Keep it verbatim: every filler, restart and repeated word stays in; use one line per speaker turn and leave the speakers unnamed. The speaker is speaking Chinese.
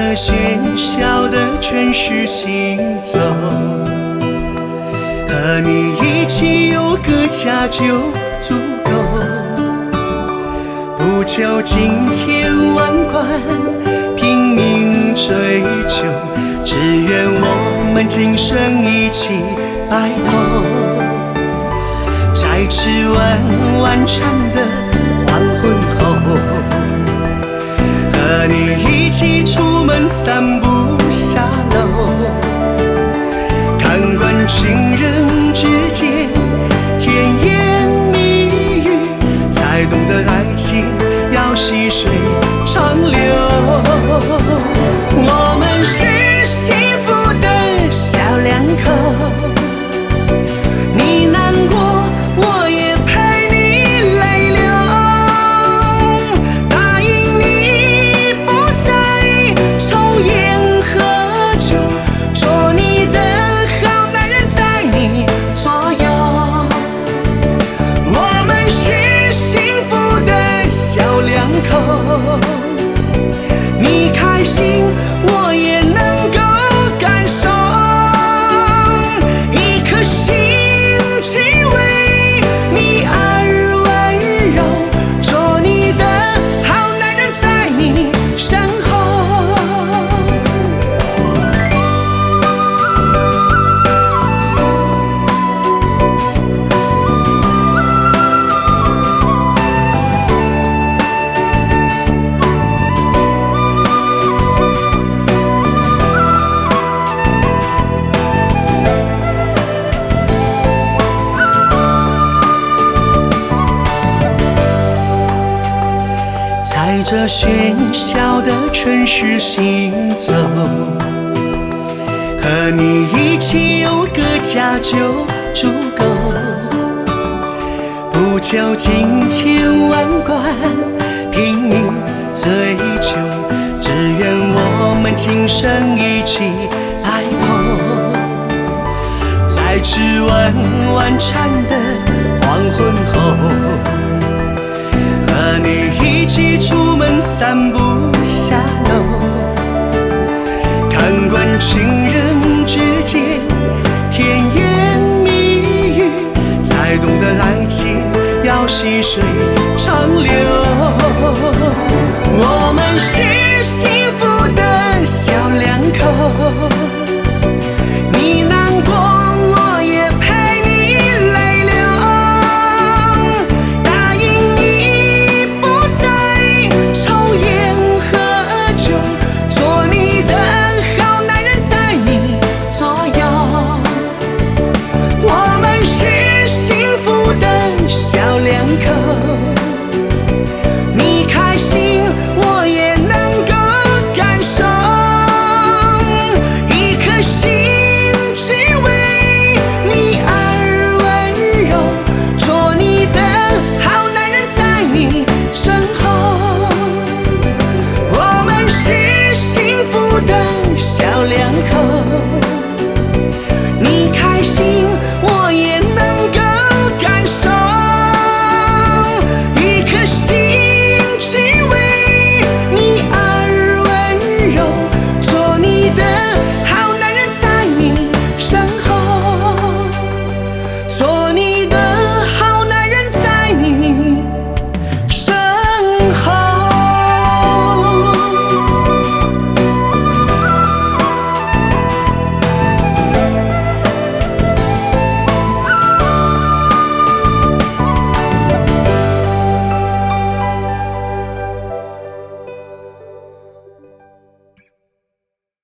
这喧嚣的城市行走，和你一起有个家就足够，不求金钱万贯，拼命追求，只愿我们今生一起白头。在吃完晚餐的黄昏后，和你一起出门散步下楼，看惯情人之间甜言蜜语，才懂得爱情要细水长流。我们是幸福的小两口，你难过我也陪你泪流，答应你不再抽烟喝酒，做你的好男人，在你左右。我们是幸福的小两口，你开心我也能够感受，一颗心只为你而温柔，做你的好男人，在你身后。在这喧嚣的城市行走，和你一起有个家就足够，不求金钱万贯，拼命追求，只愿我们今生一起白头。在吃完晚餐的黄昏后，和你一起出门散步下楼，看惯情人之间甜言蜜语，才懂得爱情要细水长流。我们是